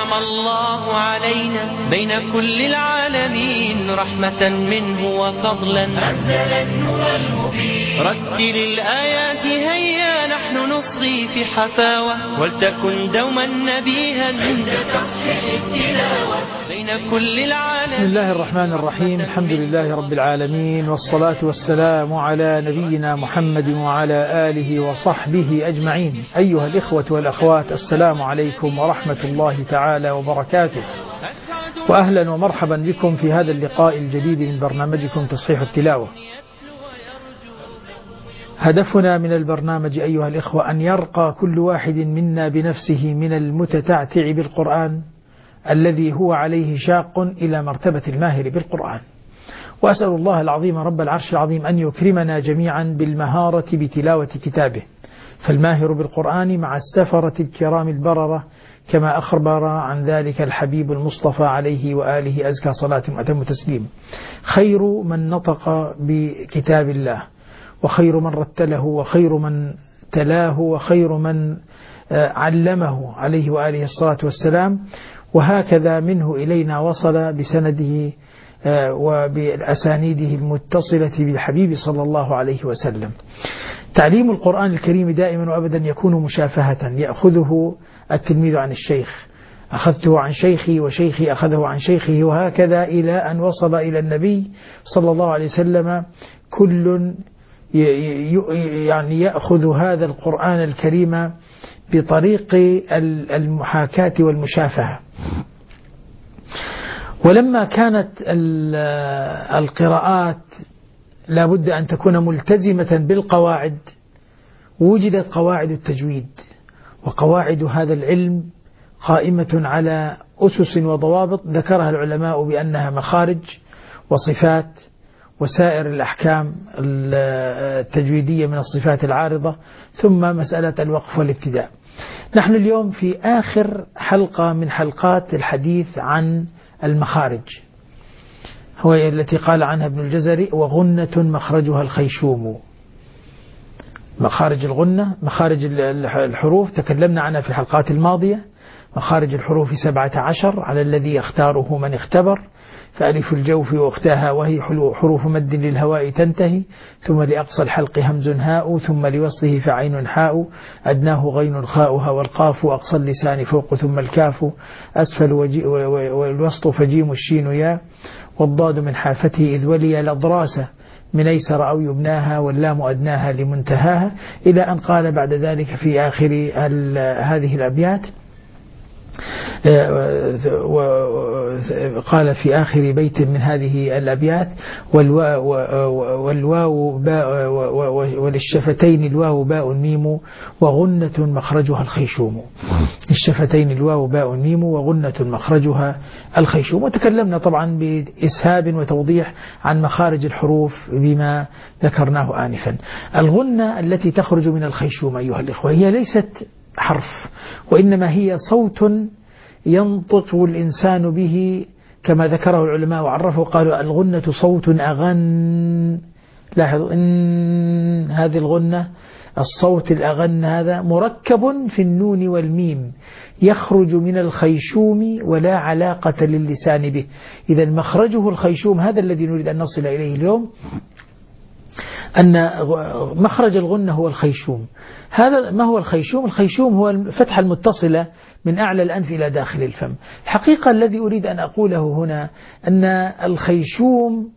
أنعم الله علينا بين كل العالمين رحمة منه وفضلا أنزل النور المبين. رتل الآيات هيا نحن نصغي في حفاوة ولتكن دوما نبيها عند تصحيح التلاوة بين كل العالمين. بسم الله الرحمن الرحيم. الحمد لله رب العالمين، والصلاة والسلام على نبينا محمد وعلى آله وصحبه أجمعين. أيها الإخوة والأخوات، السلام عليكم ورحمة الله تعالى وبركاته، وأهلا ومرحبا بكم في هذا اللقاء الجديد من برنامجكم تصحيح التلاوة. هدفنا من البرنامج أيها الإخوة أن يرقى كل واحد منا بنفسه من المتتعتع بالقرآن الذي هو عليه شاق إلى مرتبة الماهر بالقرآن. وأسأل الله العظيم رب العرش العظيم أن يكرمنا جميعا بالمهارة بتلاوة كتابه، فالماهر بالقرآن مع السفرة الكرام البررة، كما أخبر عن ذلك الحبيب المصطفى عليه وآله أزكى صلاة وأتم تسليم. خير من نطق بكتاب الله، وخير من رتله، وخير من تلاه، وخير من علمه عليه وآله الصلاة والسلام، وهكذا منه إلينا وصل بسنده وبأسانيده المتصلة بالحبيب صلى الله عليه وسلم. تعليم القرآن الكريم دائما وأبدا يكون مشافهة، يأخذه التلميذ عن الشيخ، أخذته عن شيخي وشيخي أخذه عن شيخه، وهكذا إلى أن وصل إلى النبي صلى الله عليه وسلم. كل يعني يأخذ هذا القرآن الكريم بطريق المحاكاة والمشافهة. ولما كانت القراءات لابد أن تكون ملتزمة بالقواعد، وجدت قواعد التجويد، وقواعد هذا العلم قائمة على أسس وضوابط ذكرها العلماء بأنها مخارج وصفات وسائر الأحكام التجويدية من الصفات العارضة، ثم مسألة الوقف والابتداء. نحن اليوم في آخر حلقة من حلقات الحديث عن المخارج، هو التي قال عنها ابن الجزري: وغنة مخرجها الخيشوم. مخارج الغنة، مخارج الحروف تكلمنا عنها في الحلقات الماضية. مخارج الحروف 17 على الذي يختاره من اختبر، فألف الجوف وأختاها وهي حروف مد للهواء تنتهي، ثم لأقصى الحلق همز هاء، ثم لوصله فعين حاء، أدناه غين خاؤها، والقاف أقصى اللسان فوق، ثم الكاف أسفل والوسط فجيم الشين يا، والضاد من حافته إذ ولي الأضراس من أيسر أو يبناها، واللام أدناها لمنتهاها، إلى أن قال بعد ذلك في آخر هذه الأبيات، قال في آخر بيت من هذه الأبيات: والواو باء وللشفتين الواو باء ميم وغنة مخرجها الخيشوم. الشفتين الواو باء ميم وغنة مخرجها الخيشوم. وتكلمنا طبعا بإسهاب وتوضيح عن مخارج الحروف بما ذكرناه آنفا. الغنة التي تخرج من الخيشوم أيها الإخوة هي ليست حرف، وإنما هي صوت ينطق الإنسان به، كما ذكره العلماء وعرفوا قالوا: الغنة صوت أغن. لاحظوا إن هذه الغنة، الصوت الأغن هذا مركب في النون والميم، يخرج من الخيشوم ولا علاقة للسان به. إذا مخرجه الخيشوم، هذا الذي نريد أن نصل إليه اليوم، أن مخرج الغنة هو الخيشوم. هذا ما هو الخيشوم؟ الخيشوم هو الفتحة المتصلة من أعلى الأنف إلى داخل الفم. الحقيقة الذي أريد أن أقوله هنا أن الخيشوم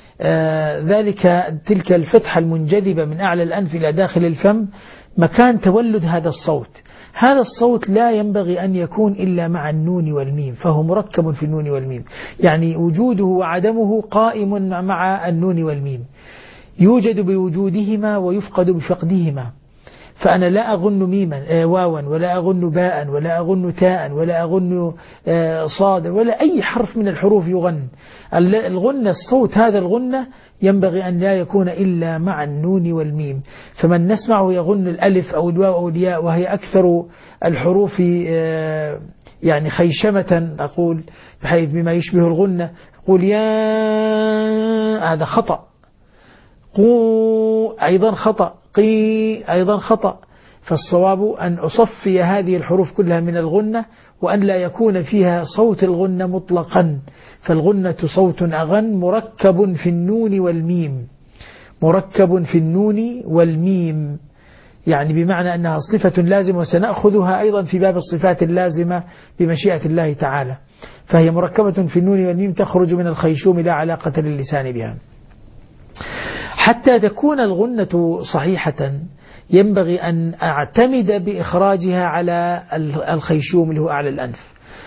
تلك الفتحة المنجذبة من أعلى الأنف إلى داخل الفم مكان تولد هذا الصوت. هذا الصوت لا ينبغي أن يكون إلا مع النون والميم، فهو مركب في النون والميم، يعني وجوده وعدمه قائم مع النون والميم، يوجد بوجودهما ويفقد بفقدهما. فأنا لا أغن ميما واوا، ولا أغن باء، ولا أغن تاء، ولا أغن صاد، ولا أي حرف من الحروف يغن. الغنة، الصوت هذا الغنة ينبغي أن لا يكون إلا مع النون والميم. فمن نسمعه يغن الألف أو الواو أو الياء، وهي أكثر الحروف يعني خيشمة، أقول بحيث بما يشبه الغنة، قول يا، هذا خطأ. قو أيضا خطأ، قي أيضا خطأ. فالصواب أن أصفي هذه الحروف كلها من الغنة، وأن لا يكون فيها صوت الغنة مطلقا. فالغنة صوت أغن مركب في النون والميم، مركب في النون والميم، يعني بمعنى أنها صفة لازمة، وسنأخذها أيضا في باب الصفات اللازمة بمشيئة الله تعالى. فهي مركبة في النون والميم تخرج من الخيشوم لا علاقة للسان بها. حتى تكون الغنة صحيحة ينبغي أن أعتمد بإخراجها على الخيشوم اللي هو أعلى الأنف.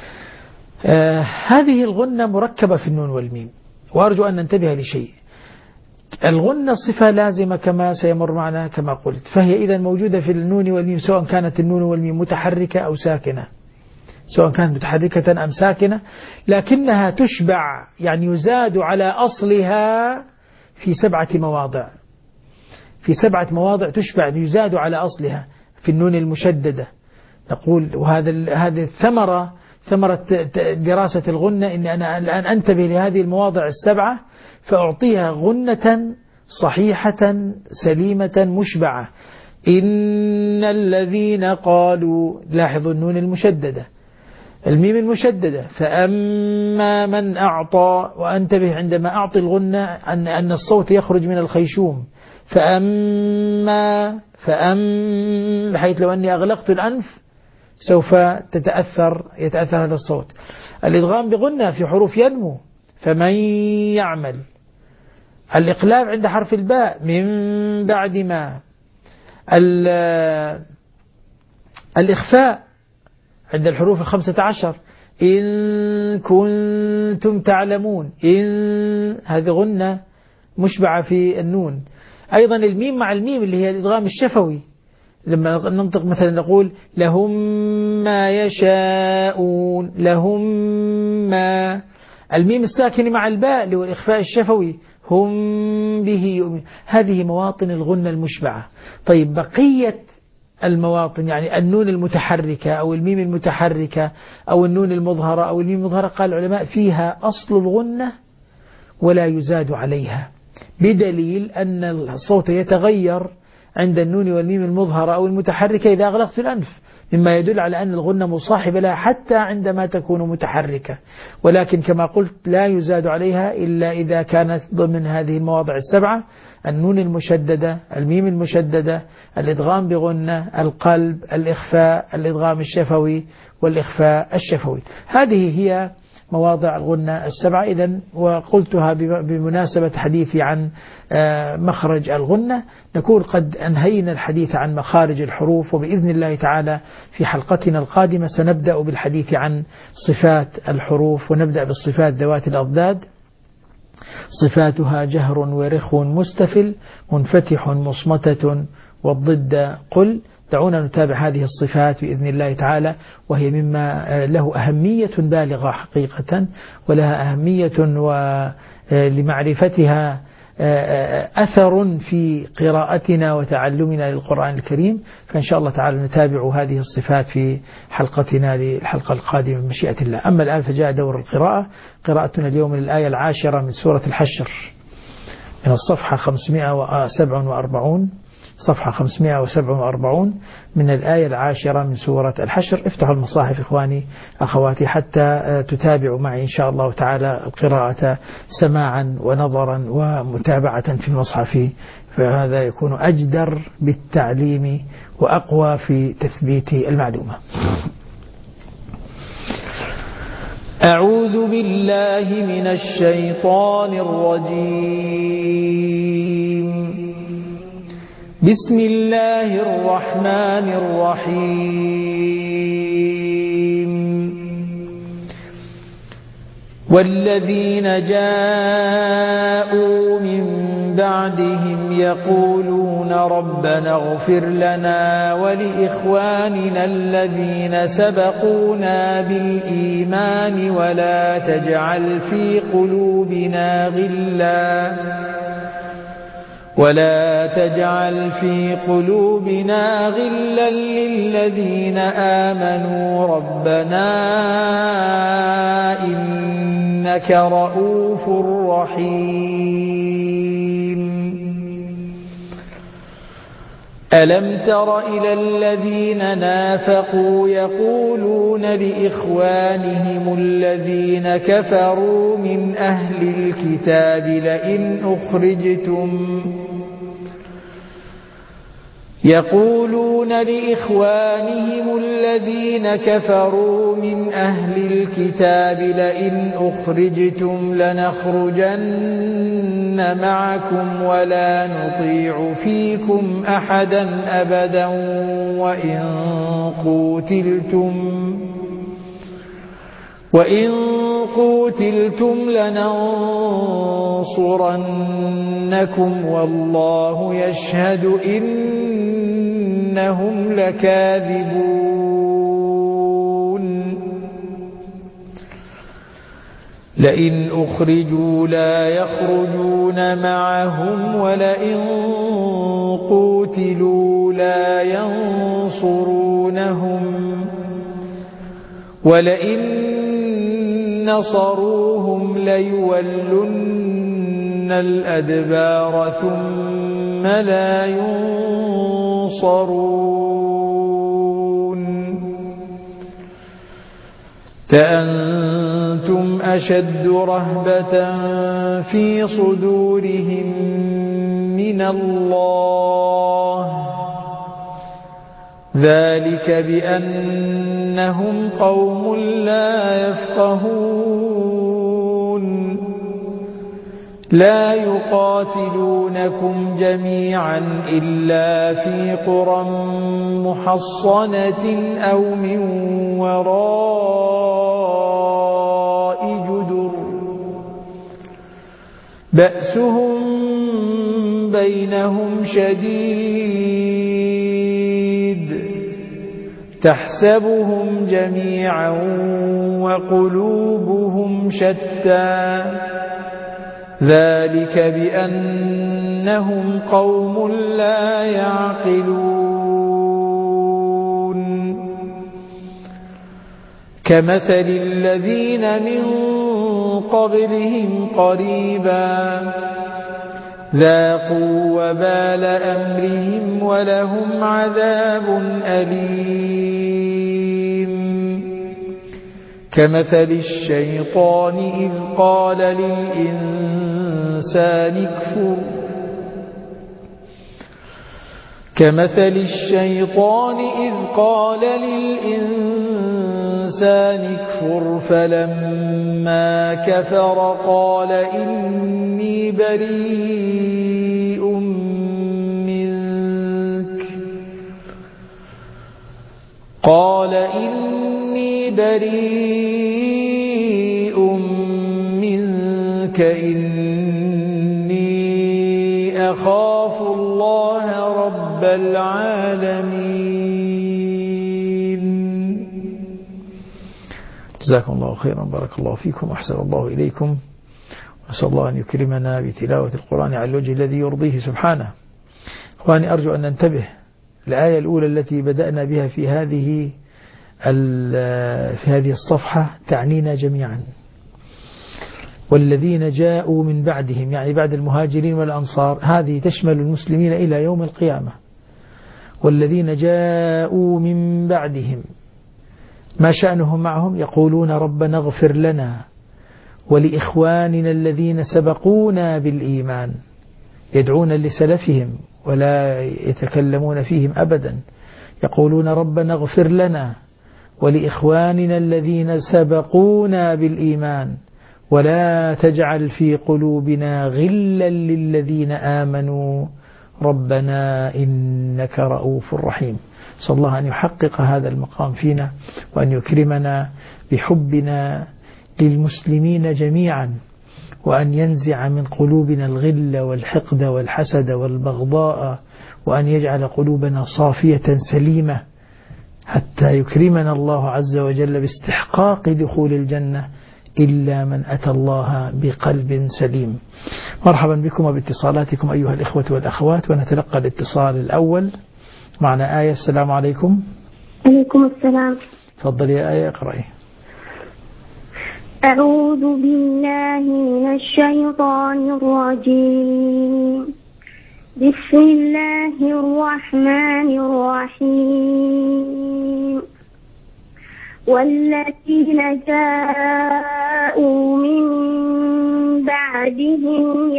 هذه الغنة مركبة في النون والميم، وأرجو أن ننتبه لشيء. الغنة صفة لازمة كما سيمر معنا كما قلت، فهي إذا موجودة في النون والميم، سواء كانت النون والميم متحركة أو ساكنة، سواء كانت متحركة أم ساكنة، لكنها تشبع، يعني يزاد على أصلها في 7 مواضع. في 7 مواضع تشبع، يزاد على أصلها. في النون المشددة نقول، وهذه ثمرة دراسة الغنة، إن أنا الآن أنتبه لهذه المواضع 7 فأعطيها غنة صحيحة سليمة مشبعة. إن الذين قالوا، لاحظوا النون المشددة، الميم المشددة، فأما من أعطى، وأنتبه عندما أعطي الغنة أن الصوت يخرج من الخيشوم، فأما بحيث لو أني أغلقت الأنف سوف يتأثر هذا الصوت. الإدغام بغنة في حروف ينمو، فمن يعمل. الإقلاب عند حرف الباء، من بعد ما. الإخفاء عند الحروف 15، إن كنتم تعلمون، إن هذه غنة مشبعة في النون. أيضا الميم مع الميم اللي هي الإدغام الشفوي، لما ننطق مثلا نقول لهم ما يشاءون، لهم ما. الميم الساكن مع الباء اللي هو الإخفاء الشفوي، هم به يؤمن. هذه مواطن الغنة المشبعة. طيب بقية المواطن، يعني النون المتحركة أو الميم المتحركة أو النون المظهرة أو الميم المظهرة، قال العلماء فيها أصل الغنة ولا يزاد عليها، بدليل أن الصوت يتغير عند النون والميم المظهرة أو المتحركة إذا أغلقت الأنف، مما يدل على أن الغنة مصاحبة لها حتى عندما تكون متحركة. ولكن كما قلت لا يزاد عليها إلا إذا كانت ضمن هذه المواضع 7: النون المشددة، الميم المشددة، الإدغام بغنة، القلب، الإخفاء، الإدغام الشفوي، والإخفاء الشفوي. هذه هي مواضع الغنة 7. إذن وقلتها بمناسبة حديثي عن مخرج الغنة. نكون قد أنهينا الحديث عن مخارج الحروف، وبإذن الله تعالى في حلقتنا القادمة سنبدأ بالحديث عن صفات الحروف، ونبدأ بالصفات ذوات الأضداد. صفاتها جهر ورخو مستفل منفتح مصمتة والضد قل. دعونا نتابع هذه الصفات بإذن الله تعالى، وهي مما له أهمية بالغة حقيقة، ولها أهمية ولمعرفتها أثر في قراءتنا وتعلمنا للقرآن الكريم. فإن شاء الله تعالى نتابع هذه الصفات في حلقتنا للحلقة القادمة بمشيئة الله. أما الآن فجاء دور القراءة. قراءتنا اليوم من الآية 10 من سورة الحشر، من الصفحة 547، صفحة 547 من الآية 10 من سورة الحشر. افتحوا المصاحف إخواني أخواتي حتى تتابعوا معي إن شاء الله تعالى القراءة سماعا ونظرا ومتابعة في المصحف، فهذا يكون أجدر بالتعليم وأقوى في تثبيت المعلومة. أعوذ بالله من الشيطان الرجيم. بسم الله الرحمن الرحيم. والذين جاءوا من بعدهم يقولون ربنا اغفر لنا ولإخواننا الذين سبقونا بالإيمان ولا تجعل في قلوبنا غلا للذين آمنوا ربنا إنك رؤوف رحيم. ألم تر إلى الذين نافقوا يقولون لإخوانهم الذين كفروا من أهل الكتاب لئن أخرجتم لنخرجن معكم ولا نطيع فيكم أحدا أبدا وإن قوتلتم لننصرنكم والله يشهد إنهم لكاذبون لئن أخرجوا لا يخرجون معهم ولئن قوتلوا لا ينصرونهم ولئن نصروهم ليولن الأدبار ثم لا ينصرون لأنتم أشد رهبة في صدورهم من الله ذلك بأنهم قوم لا يفقهون لا يقاتلونكم جميعا إلا في قرى محصنة أو من وراء جدر بأسهم بينهم شديد تحسبهم جميعا وقلوبهم شتى ذلك بأنهم قوم لا يعقلون كمثل الذين من قبلهم قريبا ذاقوا وبال أمرهم ولهم عذاب أليم كمثل الشيطان إذ قال للإنسان اكفر فلما كفر قال إني بريء منك إني أخاف الله رب العالمين. جزاكم الله خيرا، بارك الله فيكم وأحسن الله إليكم، وأسأل الله أن يكرمنا بتلاوة القرآن على الوجه الذي يرضيه سبحانه. إخواني، أرجو أن ننتبه. الآية الأولى التي بدأنا بها في هذه الصفحة تعنينا جميعا. والذين جاءوا من بعدهم، يعني بعد المهاجرين والأنصار، هذه تشمل المسلمين إلى يوم القيامة. والذين جاءوا من بعدهم ما شأنهم معهم؟ يقولون ربنا اغفر لنا ولإخواننا الذين سبقونا بالإيمان، يدعون لسلفهم ولا يتكلمون فيهم أبدا. يقولون ربنا اغفر لنا ولإخواننا الذين سبقونا بالإيمان ولا تجعل في قلوبنا غلا للذين آمنوا ربنا إنك رؤوف رحيم. صلى الله أن يحقق هذا المقام فينا، وأن يكرمنا بحبنا للمسلمين جميعا، وأن ينزع من قلوبنا الغل والحقد والحسد والبغضاء، وأن يجعل قلوبنا صافية سليمة، حتى يكرمنا الله عز وجل باستحقاق دخول الجنة إلا من أتى الله بقلب سليم. مرحبا بكم وباتصالاتكم أيها الإخوة والأخوات، ونتلقى الاتصال الأول. معنا آية. السلام عليكم. عليكم السلام. تفضلي يا آية، اقرأي. أعوذ بالله من الشيطان الرجيم. بسم الله الرحمن الرحيم. والذين جاءوا من بعدهم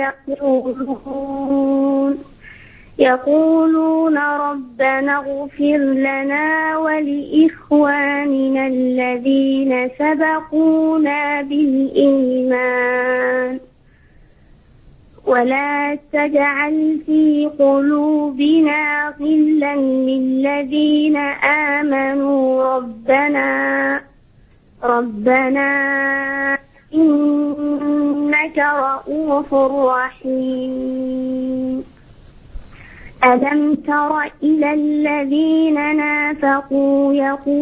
يقولون ربنا اغفر لنا ولإخواننا الذين سبقونا بالإيمان ولا تجعل في قلوبنا غلا للذين آمنوا ربنا إنك رؤوف رحيم. ألم تر إلى الذين نافقوا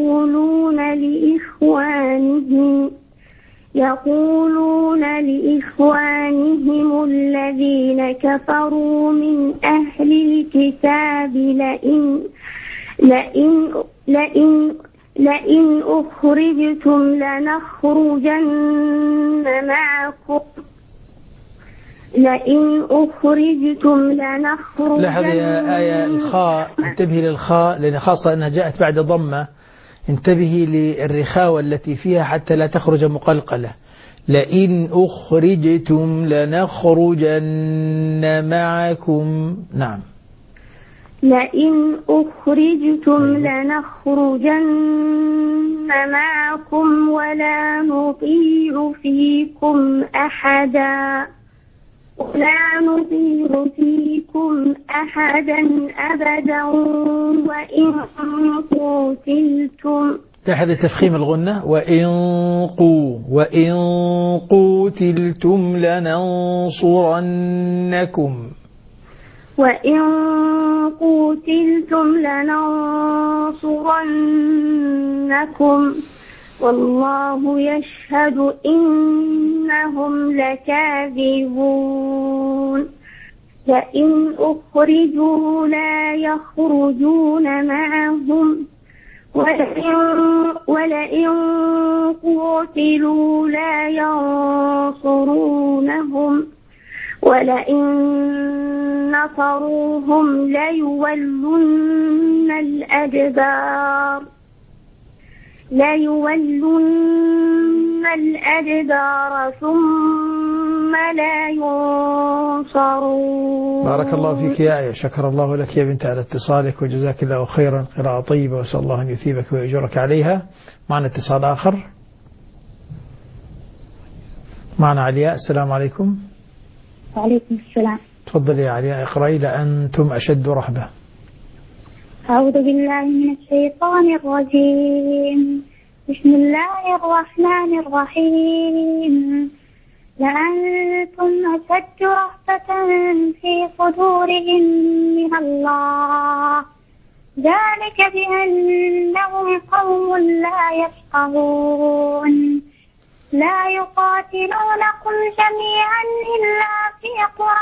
يقولون لإخوانهم الذين كفروا من أهل الكتاب لئن أخرجتم لنخرجن لاحظ يا آية الخاء، انتبهي للخاء لأن خاصة أنها جاءت بعد ضمة، انتبهي للرخاوة التي فيها حتى لا تخرج مقلقلة. لئن أخرجتم لنخرجن معكم. نعم. لئن أخرجتم لنخرجن معكم ولا نطيع فيكم أحدا أبدا لاحظ تفخيم الغنة. وإن قوتلتم لننصرنكم والله يشهد إنهم لكاذبون. لئن أخرجوا لا يخرجون معهم ولئن قوتلوا لا ينصرونهم ولئن نصروهم ليولن الأدبار ثم لا ينصرون. بارك الله فيك يا آية، شكر الله لك يا بنت على اتصالك وجزاك الله خيرا، قراءة طيبة وأسأل الله أن يثيبك ويأجرك عليها. معنا اتصال آخر، معنا علياء. السلام عليكم. وعليكم السلام. تفضلي يا علياء، اقرأي لأنتم أشد رهبة. أعوذ بالله من الشيطان الرجيم. بسم الله الرحمن الرحيم. لأنتم أشد رهبة في صدورهم من الله ذلك بأنهم قوم لا يفقهون. لا يقاتلونكم جميعا إلا في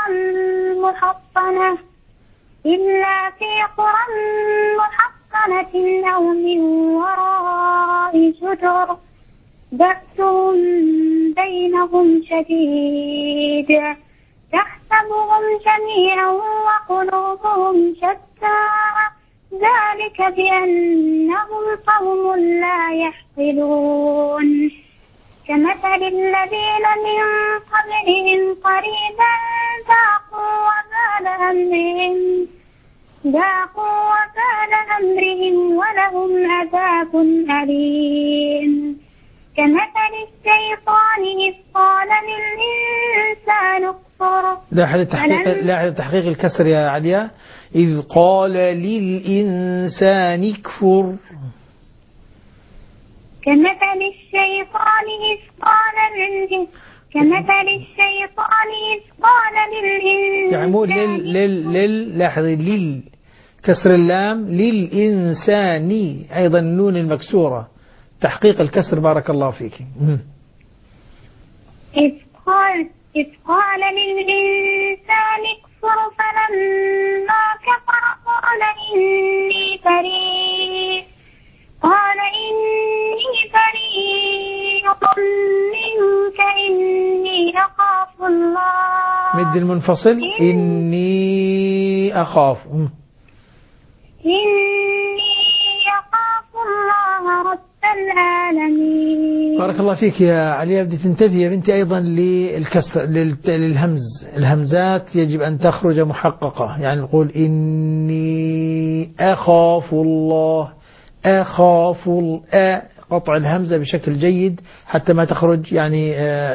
قرى محصنة أو من وراء جدر بأسهم بينهم شديد تحسبهم جميعا وقلوبهم شتى ذلك بأنهم قوم لا يعقلون. كمثل الذين من قبلهم قريبا ذاقوا وبال أمرهم ولهم عذاب أليم. كمثل الشيطان إذ قال للإنسان اكفر. لاحظ تحقيق الكسر يا علياء. إذ قال للإنسان اكفر. كمثل الشيطان إذ قال للإنسان يعمل لاحظ كسر اللام للإنسان، أيضا النون المكسورة، تحقيق الكسر. بارك الله فيك. إذ قال للإنسان اكفر فلما كفر قال إني بريء منك إني أخاف الله. مد المنفصل إني إني أخاف. إني أخاف الله رب العالمين. بارك الله فيك يا علي. بدي تنتبه يا بنتي أيضا للكسر للهمز. الهمزات يجب أن تخرج محققة، يعني نقول إني أخاف الله، أخاف قطع الهمزة بشكل جيد حتى ما تخرج يعني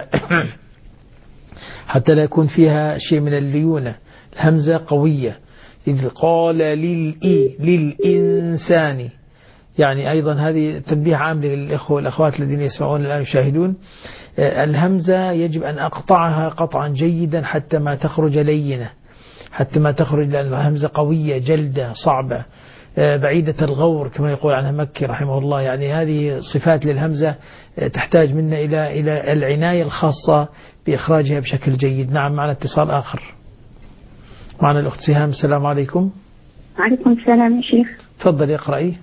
حتى لا يكون فيها شيء من الليونة. الهمزة قوية. إذ قال للإنسان، يعني أيضا هذه تنبيه عام للإخوة والأخوات الذين يسمعون الآن يشاهدون. الهمزة يجب أن أقطعها قطعا جيدا حتى ما تخرج لينة، حتى ما تخرج، لأن الهمزة قوية جلدة صعبة بعيدة الغور كما يقول عنها مكي رحمه الله. يعني هذه صفات للهمزة تحتاج منا إلى العناية الخاصة بإخراجها بشكل جيد. نعم، معنا اتصال آخر. معنا الأخت سهام. السلام عليكم. عليكم السلام يا شيخ. تفضل اقرأي.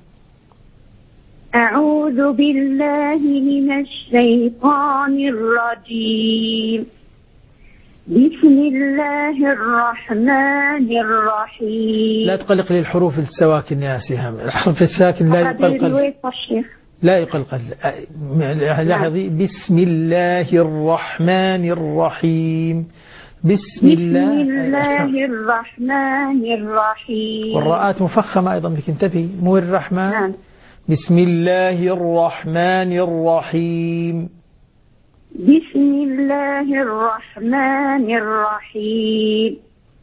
أعوذ بالله من الشيطان الرجيم. بسم الله الرحمن الرحيم. لا تقلق للحروف السواكن يا سهام. الحرف الساكن لا يقلقل، لا يقلقل. لاحظي بسم الله الرحمن الرحيم. بسم الله الرحمن الرحيم. والراءات مفخمة أيضا، بك انتبهي، مو الرحمن. نعم. بسم الله الرحمن الرحيم. بسم الله الرحمن الرحيم.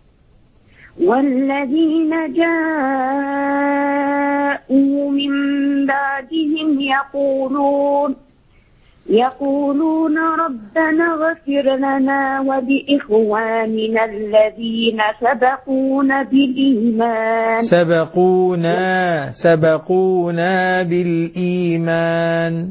والذين جاءوا من بعدهم يقولون ربنا اغفر لنا ولإخواننا الذين سبقونا بالإيمان. سبقونا بالإيمان.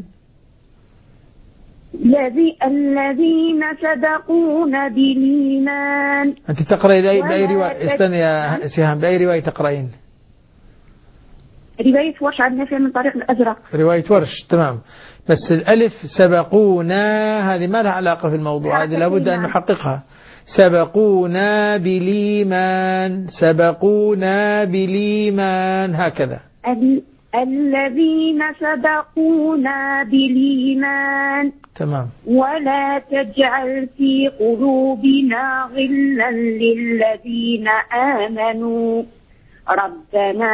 الذين سبقونا بالإيمان. أنت تقرأي بأي رواية؟ استنى يا سهام، بأي رواية تقرأين؟ رواية ورش عن نافع من طريق الأزرق. رواية ورش، تمام. بس الألف سبقونا هذه ما لها علاقة في الموضوع، هذه لابد أن نحققها. سبقونا بالإيمان، سبقونا بالإيمان، هكذا. الذين سبقونا بالإيمان. تمام. ولا تجعل في قلوبنا غلا للذين آمنوا ربنا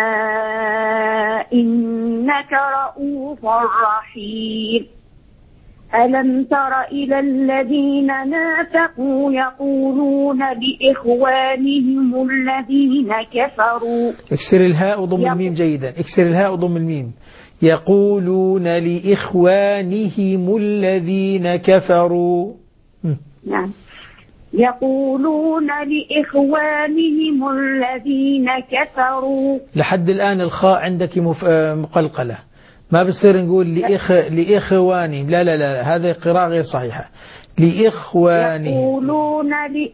إنك رؤوف رحيم. ألم تر إلى الذين نافقوا يقولون لإخوانهم الذين كفروا. اكسر الهاء وضم الميم جيدا. اكسر الهاء وضم الميم. يقولون لإخوانهم الذين كفروا. نعم. يقولون لإخوانهم الذين كفروا. لحد الآن الخاء عندك مقلقلة، ما بصير نقول لإخوانهم. لا هذا قراءة غير صحيحة. لإخوانهم. يقولون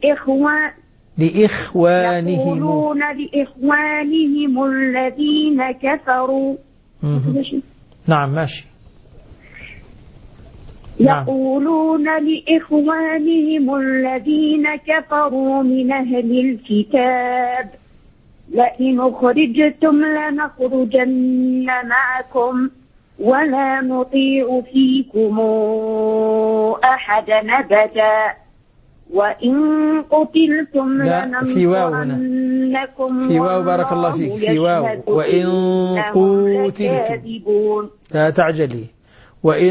لإخوانهم الذين كفروا. نعم ماشي. يقولون لإخوانهم الذين كفروا من أهل الكتاب لئن أخرجتم لنخرجن معكم ولا نطيع فيكم أحدا أبدا وإن قتلتم لننصرنكم. في واو بارك الله فيك. في واو. وإن قتلتم، لا تعجلي. وإن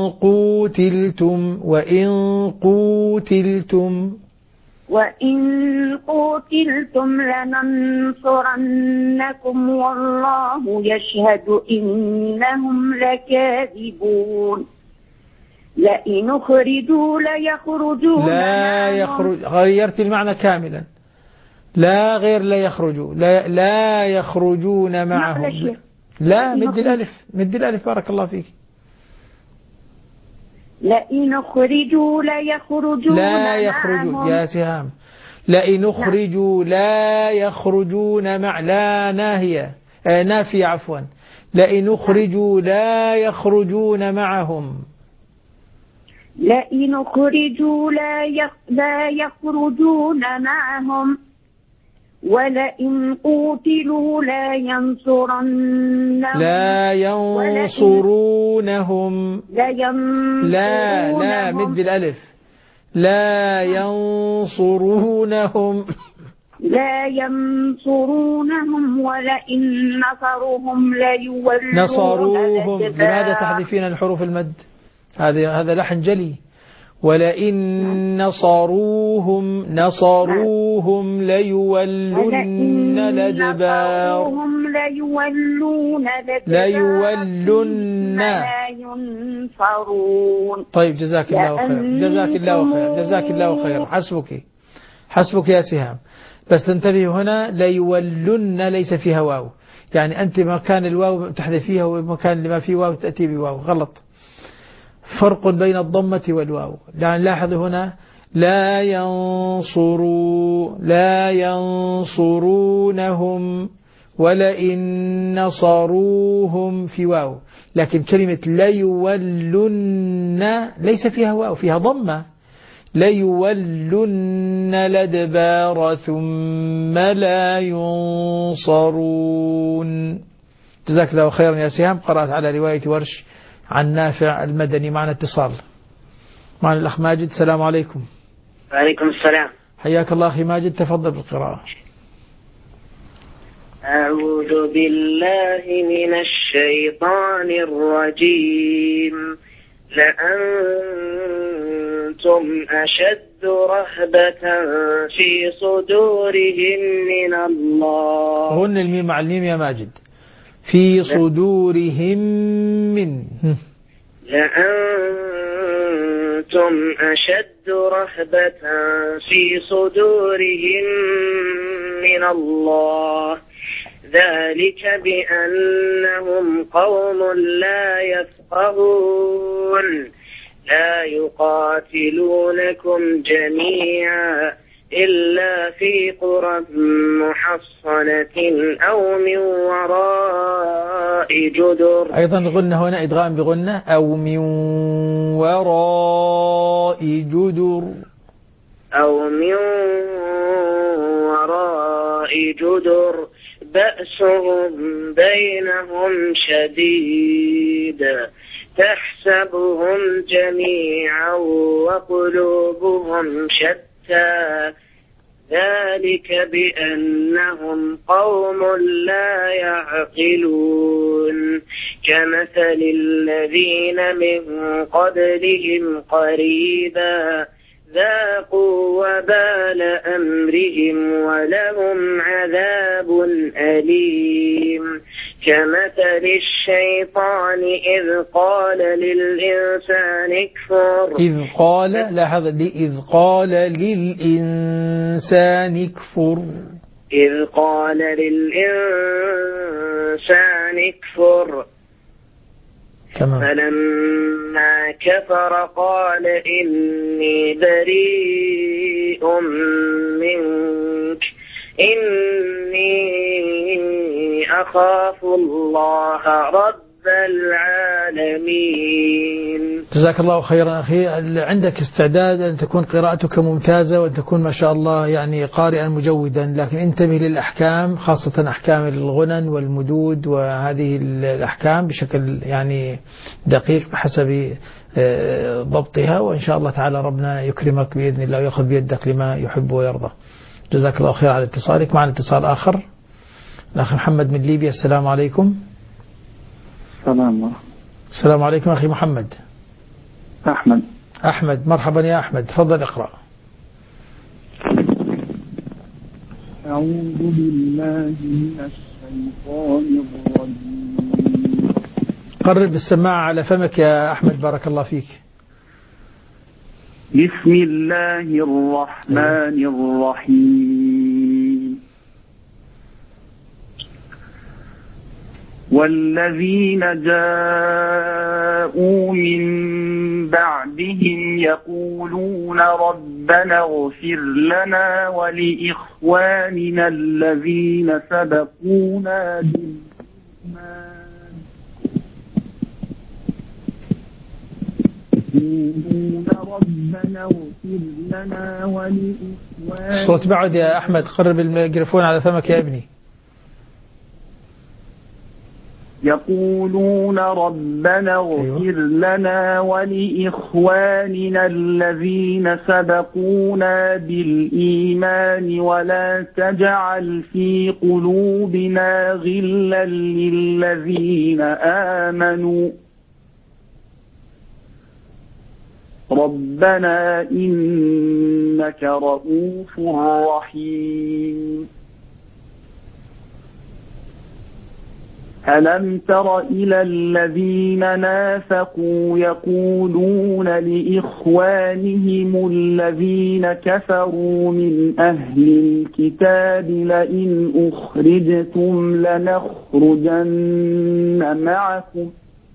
قتلتم لننصرنكم والله يشهد إنهم لكاذبون. لئن أخرجوا ليخرجون. غيرت المعنى كاملا. لا غير لا يخرجوا. لا يخرجون معهم. لا مد الألف بارك الله فيك. لئن أخرجوا ليخرجون. لا يخرجوا يا سهام. لئن أخرجوا لا يخرجون مع. لا ناهية نافية عفوا. لئن أخرجوا لا يخرجون معهم. لئن أخرجوا لا يخرجون معهم ولئن قوتلوا لا ينصرونهم لا مد الألف لا ينصرونهم ولئن نصروهم نصروهم. لماذا تحذفين الحروف المد؟ هذا لحن جلي. ولئن نصروهم ليولن الأدبار لا ينصرون. طيب جزاك الله خير حسبك يا سهام. بس تنتبه هنا ليولن ليس فيها واو، يعني أنت مكان الواو تحذفيها ومكان اللي ما فيه واو تأتي بواو، غلط. فرق بين الضمة والواو. يعني لاحظ هنا لا ينصرونهم ولئن نصروهم في واو، لكن كلمة لا يولن ليس فيها واو، فيها ضمة. ليولن الأدبار ثم لا ينصرون. جزاك الله خيرا يا سهام. قرأت على رواية ورش عن نافع المدني. معنا اتصال، معنا الأخ ماجد. السلام عليكم. وعليكم السلام. حياك الله أخي ماجد، تفضل بالقراءة. أعوذ بالله من الشيطان الرجيم. لأنتم أشد رهبة في صدورهم من الله. غن الميم مع الميم يا ماجد. في صدورهم من. لأنتم أشد رهبة في صدورهم من الله ذلك بأنهم قوم لا يفقهون لا يقاتلونكم جميعا إلا في قرى محصنة أو من وراء جدر. أيضا غنة هنا إدغام بغنة أو من وراء جدر بأسهم بينهم شديد تحسبهم جميعا وقلوبهم شتى ذلك بأنهم قوم لا يعقلون كمثل الذين من قبلهم قريبا ذاقوا وبال أمرهم ولهم عذاب أليم كمثل الشيطان إذ قال للإنسان اكفر. إذ قال للإنسان اكفر فلما كفر قال إني بريء منك إني أخاف الله رب العالمين. جزاك الله خيرا أخي. عندك استعداد أن تكون قراءتك ممتازة وأن تكون ما شاء الله يعني قارئا مجودا، لكن انتبه للأحكام، خاصة أحكام الغنن والمدود وهذه الأحكام بشكل يعني دقيق بحسب ضبطها، وإن شاء الله تعالى ربنا يكرمك بإذن الله ويأخذ بيدك لما يحب ويرضى. جزاك الله خير على اتصالك. معنا اتصال آخر، الأخ محمد من ليبيا. السلام عليكم. السلام عليكم أخي محمد. أحمد مرحبا يا أحمد، تفضل اقرأ. أعوذ بالله من الشيطان الرجيم. قرب السماعة على فمك يا أحمد بارك الله فيك. بسم الله الرحمن الرحيم. والذين جاءوا من بعدهم يقولون ربنا اغفر لنا ولإخواننا الذين سبقونا بالإيمان يقولون ربنا اغفر لنا ولإخواننا. الصوت بعد يا أحمد، قرب الميكروفون على فمك يا ابني. يقولون ربنا اغفر لنا ولإخواننا الذين سبقونا بالإيمان ولا تجعل في قلوبنا غلا للذين آمنوا ربنا إنك رؤوف رحيم. ألم تر إلى الذين نافقوا يقولون لإخوانهم الذين كفروا من أهل الكتاب لئن أخرجتم لنخرجن معكم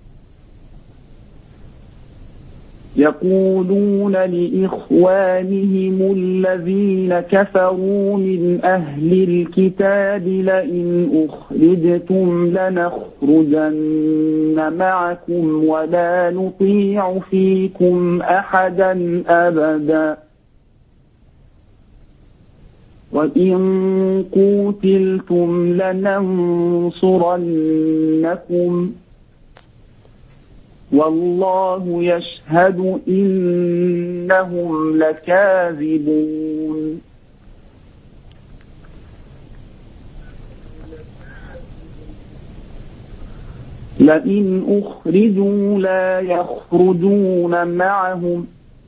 يقولون لإخوانهم الذين كفروا من أهل الكتاب لئن أخرجتم لنخرجن معكم ولا نطيع فيكم أحدا أبدا وإن قوتلتم لننصرنكم والله يشهد إنهم لكاذبون. لئن أخرجوا لا يخرجون معهم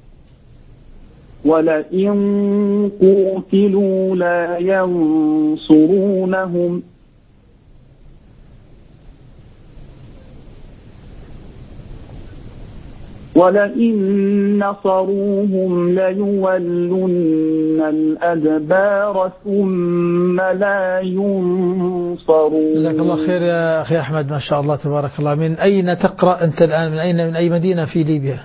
ولئن قوتلوا لا ينصرونهم ولئن نصروهم ليولن الأدبار ثم لا ينصرون. جزاك الله خير يا أخي أحمد، ما شاء الله تبارك الله. من أين تقرأ أنت الآن؟ من أي مدينة في ليبيا؟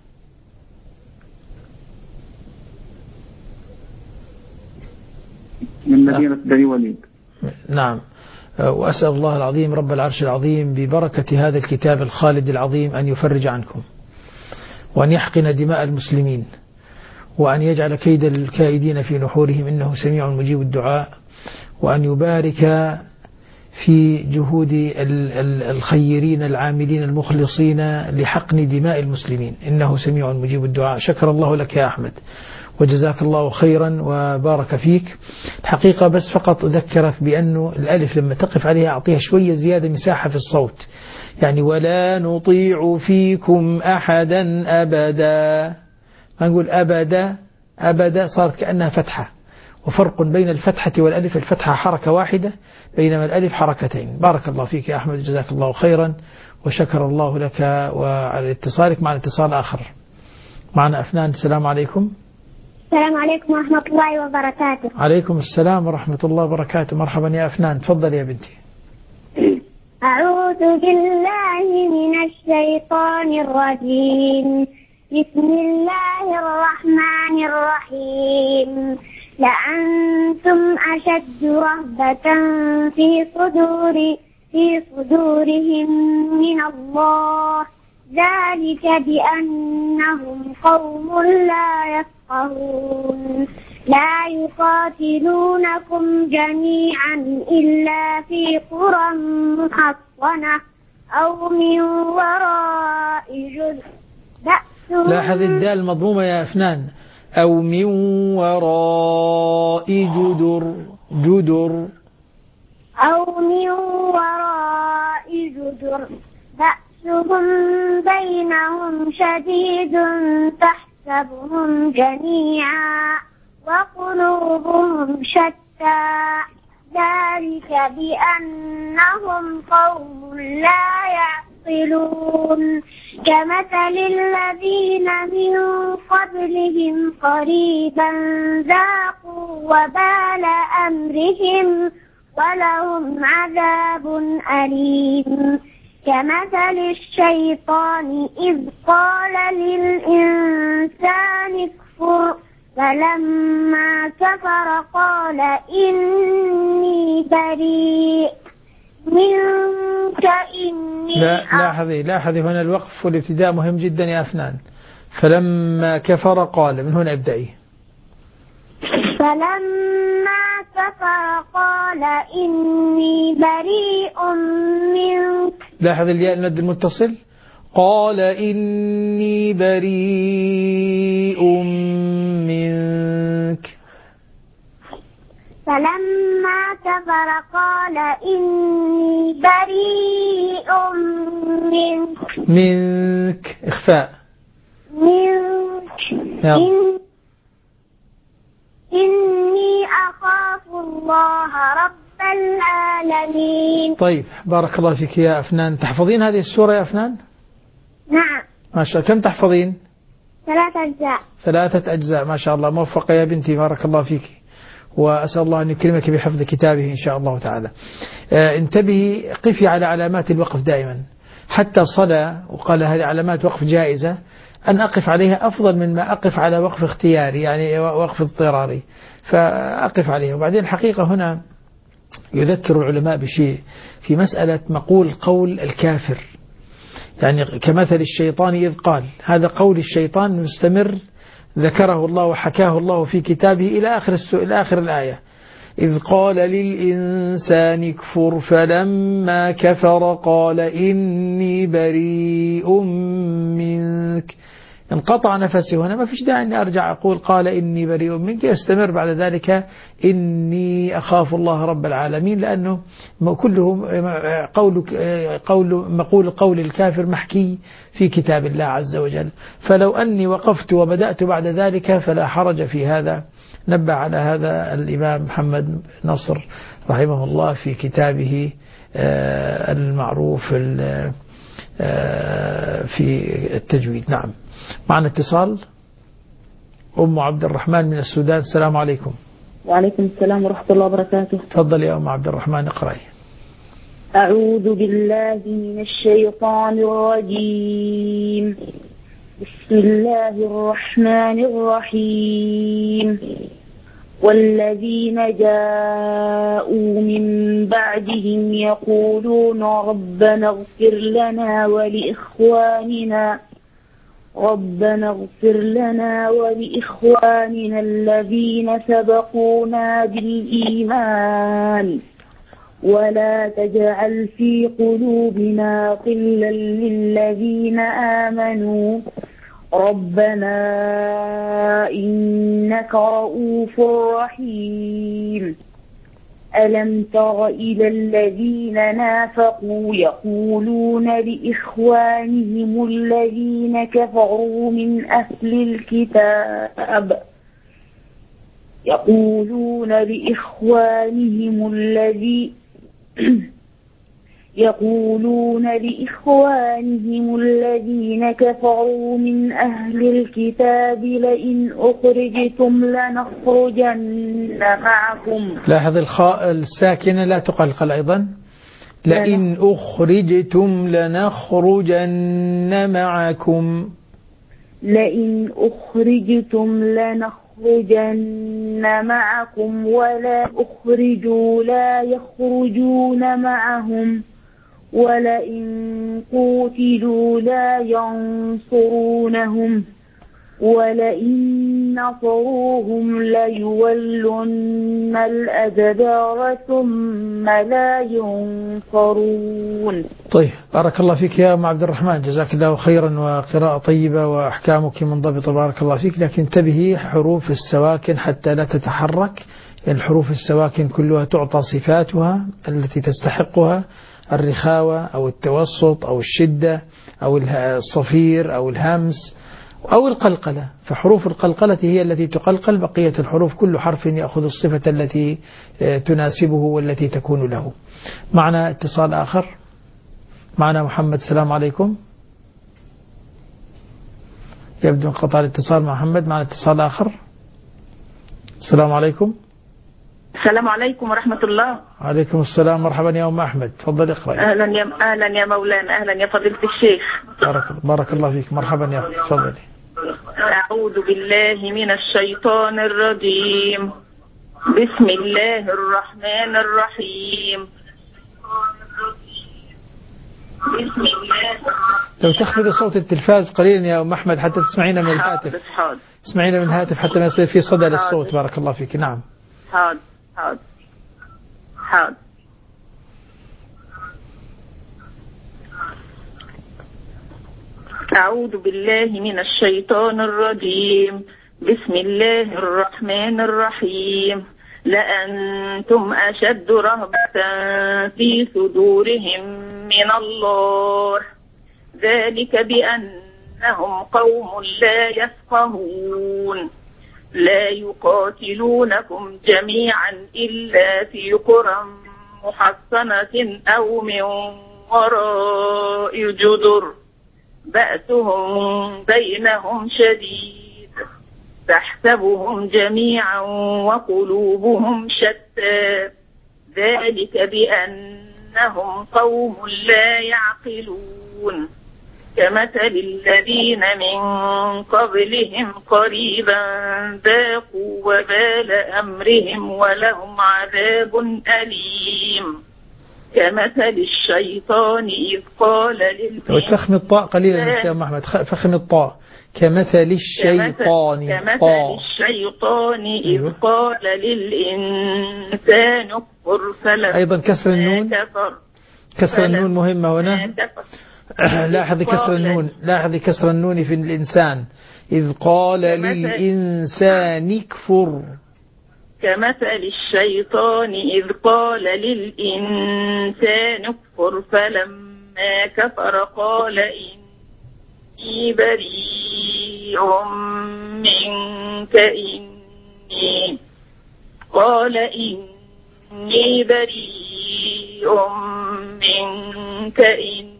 من مدينة بني وليد. نعم. وأسأل الله العظيم رب العرش العظيم ببركة هذا الكتاب الخالد العظيم أن يفرج عنكم وأن يحقن دماء المسلمين وأن يجعل كيد الكائدين في نحورهم إنه سميع مجيب الدعاء، وأن يبارك في جهود الخيرين العاملين المخلصين لحقن دماء المسلمين إنه سميع مجيب الدعاء. شكر الله لك يا أحمد وجزاك الله خيرا وبارك فيك. الحقيقة بس فقط أذكرك بأنه الألف لما تقف عليها أعطيها شوية زيادة مساحة في الصوت، يعني ولا نطيع فيكم أحدا أبدا، ما نقول أبدا. أبدا صارت كأنها فتحة، وفرق بين الفتحة والألف، الفتحة حركة واحدة بينما الألف حركتين. بارك الله فيك يا أحمد جزاك الله خيرا وشكر الله لك وعلى اتصالك. معنا اتصال آخر، معنا أفنان. السلام عليكم. السلام عليكم ورحمة الله وبركاته. عليكم السلام ورحمة الله وبركاته. مرحبا يا أفنان، تفضل يا بنتي. أعوذ بالله من الشيطان الرجيم. بسم الله الرحمن الرحيم. لأنتم أشد رهبة في صدورهم من الله، ذلك بأنهم قوم لا يفقهون. لا يقاتلونكم جميعا إلا في قرى محصنة أو من وراء جدر. لاحظ الدال مضمومة يا أفنان، أو من وراء جدر أو من وراء جدر بأسهم بينهم شديد تحسبهم جميعا وقلوبهم شتى، ذلك بأنهم قوم لا يعقلون. كمثل الذين من قبلهم قريبا ذاقوا وبال أمرهم ولهم عذاب أليم. كمثل الشيطان إذ قال للإنسان اكفر فلما كفر قال إني بريء منك إني. لاحظي هنا الوقف والابتداء مهم جدا يا أفنان. فلما كفر قال، من هنا ابدأي. فلما كفر قال إني بريء منك. لاحظ الياء المد المتصل، قال إني بريء منك. فلما كفر قال إني بريء منك. منك إخفاء. منك. إني أخاف الله رب العالمين. طيب بارك الله فيك يا أفنان. تحفظين هذه السورة يا أفنان؟ نعم. ما شاء الله. كم تحفظين؟ 3 أجزاء. 3 أجزاء، ما شاء الله. موفقة يا بنتي، بارك الله فيك، وأسأل الله أن يكرمك بحفظ كتابه إن شاء الله تعالى. انتبهي، قفي على علامات الوقف دائما. حتى صلى وقال هذه علامات وقف جائزة، أن أقف عليها أفضل من ما أقف على وقف اختياري، يعني وقف اضطراري، فأقف عليها. وبعدين الحقيقة هنا يذكر العلماء بشيء في مسألة مقول قول الكافر، يعني كمثل الشيطان إذ قال، هذا قول الشيطان مستمر ذكره الله وحكاه الله في كتابه إلى آخر الآية. إذ قال للإنسان اكفر فلما كفر قال إني بريء منك. انقطع نفسي هنا، ما فيش داعي أني أرجع أقول قال إني بريء منك، يستمر بعد ذلك إني أخاف الله رب العالمين، لأنه كله مقول قول الكافر محكي في كتاب الله عز وجل. فلو أني وقفت وبدأت بعد ذلك فلا حرج في هذا. نبه على هذا الإمام محمد نصر رحمه الله في كتابه المعروف في التجويد. نعم. معنا اتصال. أم عبد الرحمن من السودان. السلام عليكم. وعليكم السلام ورحمة الله وبركاته. تفضل يا أم عبد الرحمن، اقرأي. أعوذ بالله من الشيطان الرجيم. بسم الله الرحمن الرحيم. والذين جاءوا من بعدهم يقولون ربنا اغفر لنا ولإخواننا الذين سبقونا بالإيمان ولا تجعل في قلوبنا غلا للذين آمنوا ربنا إنك رؤوف رحيم. ألم تر إلى الذين نافقوا يقولون لإخوانهم الذين كفروا من أهل الكتاب يقولون لإخوانهم الذين كفروا من أهل الكتاب لئن أخرجتم لنخرجن معكم. لاحظ الخاء الساكنة لا تقلقل أيضا. لئن أخرجتم لنخرجن معكم. لئن أخرجتم لنخرجن معكم ولا أخرجوا لا يخرجون معهم ولئن قوتلوا لا ينصرونهم ولئن نصروهم ليولن الأدبار ثم لا ينصرون. طيب بارك الله فيك يا أم عبد الرحمن، جزاك الله خيرا، وقراءة طيبة وأحكامك منضبطة بارك الله فيك. لكن انتبهي حروف السواكن حتى لا تتحرك، يعني الحروف السواكن كلها تعطى صفاتها التي تستحقها، الرخاوة أو التوسط أو الشدة أو الصفير أو الهمس أو القلقلة. فحروف القلقلة هي التي تقلقل، بقية الحروف كل حرف يأخذ الصفة التي تناسبه والتي تكون له. معنا اتصال آخر. معنا محمد. السلام عليكم. يبدو انقطع الاتصال مع محمد. معنا اتصال آخر. السلام عليكم. السلام عليكم ورحمة الله. عليكم السلام، مرحبا يا أم أحمد، تفضل اقرأي. أهلا يا مولانا، أهلا يا فضيلة الشيخ. بارك الله فيك، مرحبا يا أخي، تفضلي. أعوذ بالله من الشيطان الرجيم. بسم الله الرحمن الرحيم. بسم الله. لو تخفض صوت التلفاز قليلا يا أم أحمد حتى تسمعينا من الهاتف. حاضر. اسمعينا من الهاتف حتى ما يصير في صدى للصوت. بارك الله فيك. نعم. حاضر. أعوذ بالله من الشيطان الرجيم. بسم الله الرحمن الرحيم. لأنتم أشد رهبة في صدورهم من الله، ذلك بأنهم قوم لا يفقهون. لا يقاتلونكم جميعا إلا في قرى محصنة أو من وراء جدر بأسهم بينهم شديد، تحسبهم جميعا وقلوبهم شتى، ذلك بأنهم قوم لا يعقلون. كمثل الذين من قبلهم قريبا ذاقوا وبال أمرهم ولهم عذاب أليم. كمثل الشيطان إذ قال تفخم الطاء قليلا يا أم أحمد. فخم الطاء. كمثل الشيطان. إذ قال للإنسان اكفر فلما أيضا كسر النون. كسر النون مهمة هنا. لاحظي كسر النون في الإنسان. إذ قال للإنسان اكفر. كمثل الشيطان إذ قال للإنسان اكفر فلما كفر قال إني بريء منك إني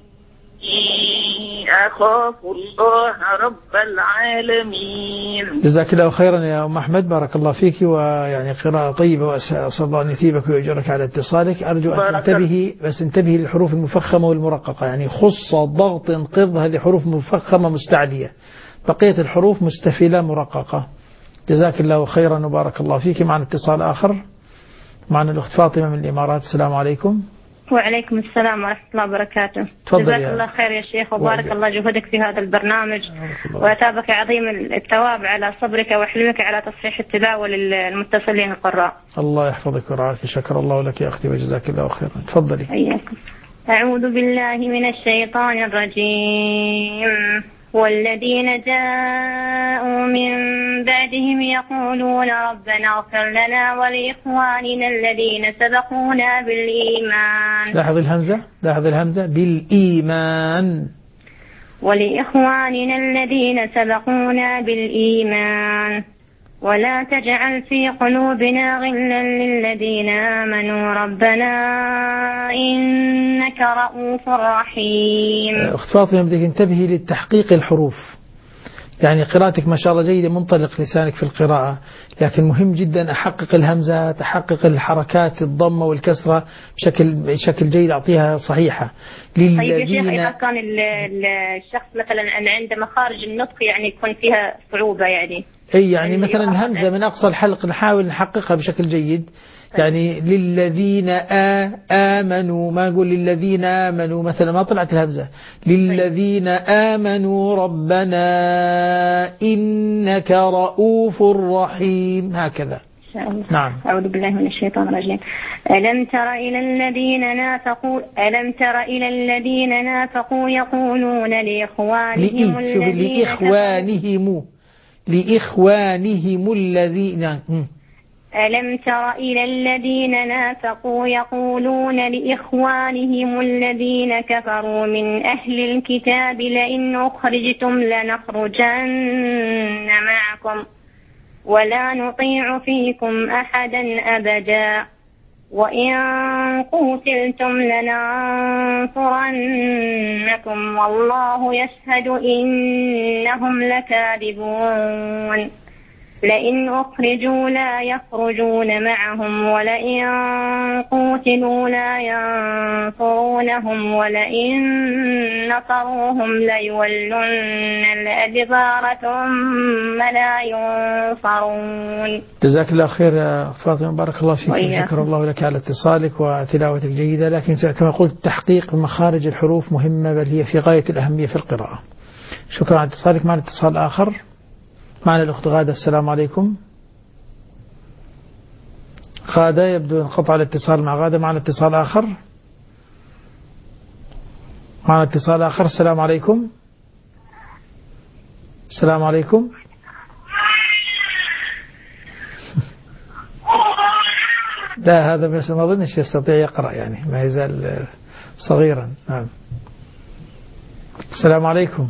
أخاف الله رب العالمين. جزاك الله خيرا يا أم أحمد. بارك الله فيك. ويعني قراءة طيبة وأسأل الله أن يثيبك ويجرك على اتصالك. أرجو أن تنتبهي للحروف المفخمة والمرققة. يعني خص ضغط قض هذه حروف مفخمة مستعلية، بقية الحروف مستفلة مرققة. جزاك الله خيرا وبارك الله فيك. معنا اتصال آخر. معنا الأخت فاطمة من الإمارات. السلام عليكم. وعليكم السلام ورحمة الله وبركاته. جزاك الله خير يا شيخ وبارك الله جهدك في هذا البرنامج، وأتابك عظيم الثواب على صبرك وحلمك على تصحيح التلاوة للمتصلين القراء. الله يحفظك ورعاك. شكر الله لك يا أختي وجزاك الله خيرا. تفضلي. أياكم. أعوذ بالله من الشيطان الرجيم. والذين جاءوا من بعدهم يقولون ربنا اغفر لنا ولإخواننا الذين سبقونا بالإيمان. لاحظ الهمزة بالإيمان. ولإخواننا الذين سبقونا بالإيمان ولا تجعل في قلوبنا غلا للذين آمنوا ربنا إنك رؤوف رحيم. أخت فاطمة بدك انتبهي للتحقيق الحروف. يعني قراءتك ما شاء الله جيدة، منطلق لسانك في القراءة، لكن مهم جدا أحقق الهمزة، تحقق الحركات الضمة والكسرة بشكل جيد، أعطيها صحيحة. طيب يا شيخ، إذا كان الشخص مثلا عند مخارج النطق يعني يكون فيها صعوبة يعني مثلا الهمزة من أقصى الحلق نحاول نحققها بشكل جيد. يعني للذين آمنوا، ما أقول للذين آمنوا مثلا، ما طلعت الهمزة. للذين آمنوا ربنا إنك رؤوف رحيم، هكذا. نعم. أعوذ بالله من الشيطان الرجيم. ألم تر إلى الذين نافقوا يقولون لإخوانهم الذين ألم تر إلى الذين نافقوا يقولون لإخوانهم الذين كفروا من أهل الكتاب لئن أخرجتم لنخرجن معكم ولا نطيع فيكم أحدا أبدا وإن قوتلتم لننصرنكم والله يشهد إنهم لكاذبون لئن أخرجوا لا يخرجون معهم ولئن قوتلوا لا ينصرونهم ولئن نصروهم ليولن الأدبار ثم لا ينصرون. جزاك الله خير يا فاطمة، بارك الله فيك، شكر الله لك على اتصالك وتلاوتك جيدة، لكن كما قلت تحقيق مخارج الحروف مهمة، بل هي في غاية الأهمية في القراءة. شكرا على اتصالك. معنا اتصال آخر، معنا الأخت غادة. السلام عليكم. غادة يبدو انقطع الاتصال مع غادة. معنا اتصال آخر، معنا اتصال آخر. السلام عليكم. السلام عليكم. لا هذا ما أظنش يستطيع يقرأ، يعني ما يزال صغيرا. نعم. السلام عليكم.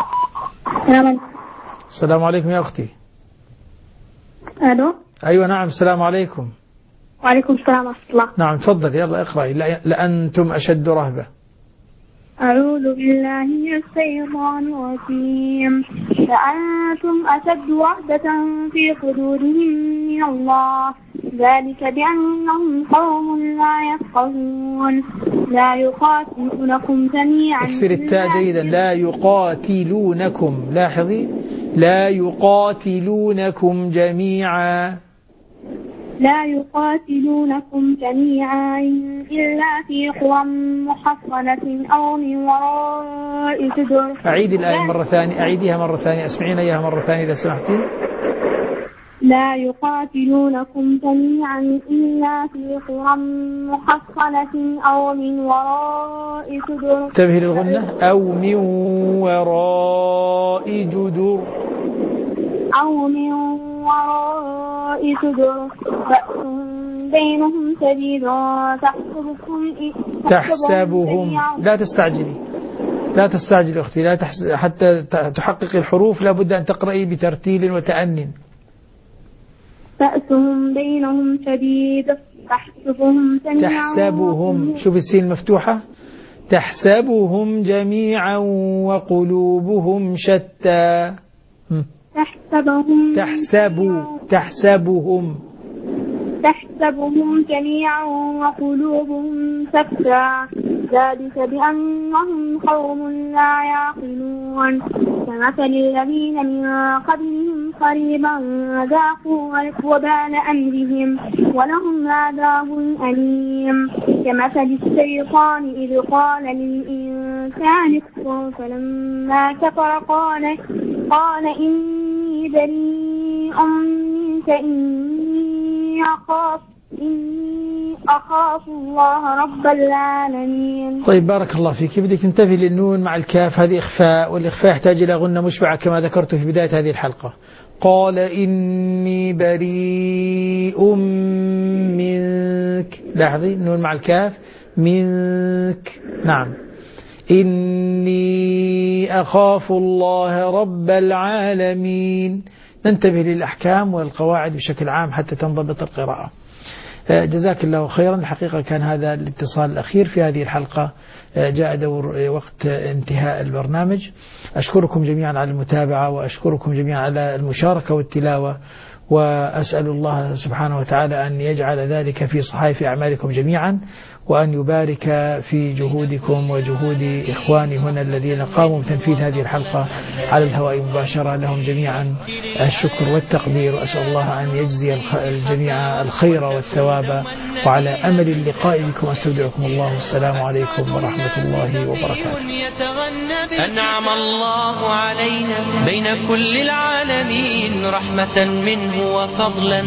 السلام عليكم يا أختي. ألو. أيوة نعم، السلام عليكم. وعليكم السلام ورحمة الله. نعم تفضل، يلا اقرأي. لأنتم أشد رهبة. أعوذ بالله من الشيطان الرجيم. لأنتم أشد رهبة في صدورهم من الله، ذلك بأنهم قوم لا يفقهون. لا يقاتلونكم جميعا. اكسر التاء جيدا. لا يقاتلونكم، لاحظي، لا يقاتلونكم جميعا. لا يقاتلونكم جميعا إلا في قرى محصنة أو من وراء جدر. أعيد الآية مرة ثانية، أعيدها مرة ثانية، أسمعين إياها مرة ثانية إذا سمحتي. لا يقاتلونكم جميعا إلا في قرى محصنة أو من وراء جدر. انتبهي للغنة. أو من وراء جدر. أو من وراء جدر. بأس بينهم شديد تحسبهم. لا تستعجلي، لا تستعجلي أختي، لا حتى تحقق الحروف لابد أن تقرأي بترتيل وتأنٍ. بأسهم بينهم شديد تحسبهم جميعا. تحسبهم، شوف السين مفتوحة. تحسبهم جميعا وقلوبهم شتى. تحسبهم جميعا وقلوبهم شتى، ذلك بأنهم قوم لا يعقلون. كمثل الذين من قبلهم قريبا ذاقوا وبال أمرهم ولهم عذاب أليم. كمثل الشيطان إذ قال للإنسان اكفر فلما كفر قال إني بريء منك إني أخاف الله رب العالمين. طيب بارك الله فيك. بدك تنتبه للنون مع الكاف، هذه إخفاء، والإخفاء يحتاج إلى غنة مشبعة كما ذكرت في بداية هذه الحلقة. قال إني بريء منك، لاحظي النون مع الكاف. منك، نعم. إني أخاف الله رب العالمين. ننتبه للأحكام والقواعد بشكل عام حتى تنضبط القراءة. جزاك الله خيرا. الحقيقة كان هذا الاتصال الأخير في هذه الحلقة، جاء دور وقت انتهاء البرنامج. أشكركم جميعا على المتابعة، وأشكركم جميعا على المشاركة والتلاوة، وأسأل الله سبحانه وتعالى أن يجعل ذلك في صحائف أعمالكم جميعا، وأن يبارك في جهودكم وجهود إخواني هنا الذين قاموا بتنفيذ هذه الحلقة على الهواء مباشرة. لهم جميعا الشكر والتقدير، وأسأل الله أن يجزي الجميع الخير والثواب، وعلى أمل اللقاء بكم أستودعكم الله. السلام عليكم ورحمة الله وبركاته. أنعم الله علينا بين كل العالمين رحمة منه وفضلا.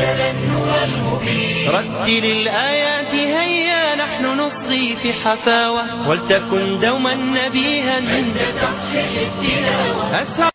رتل الآيات هيا نحن نصغي في حفاوة، ولتكن دوما نبيها عند تصحيح التلاوة.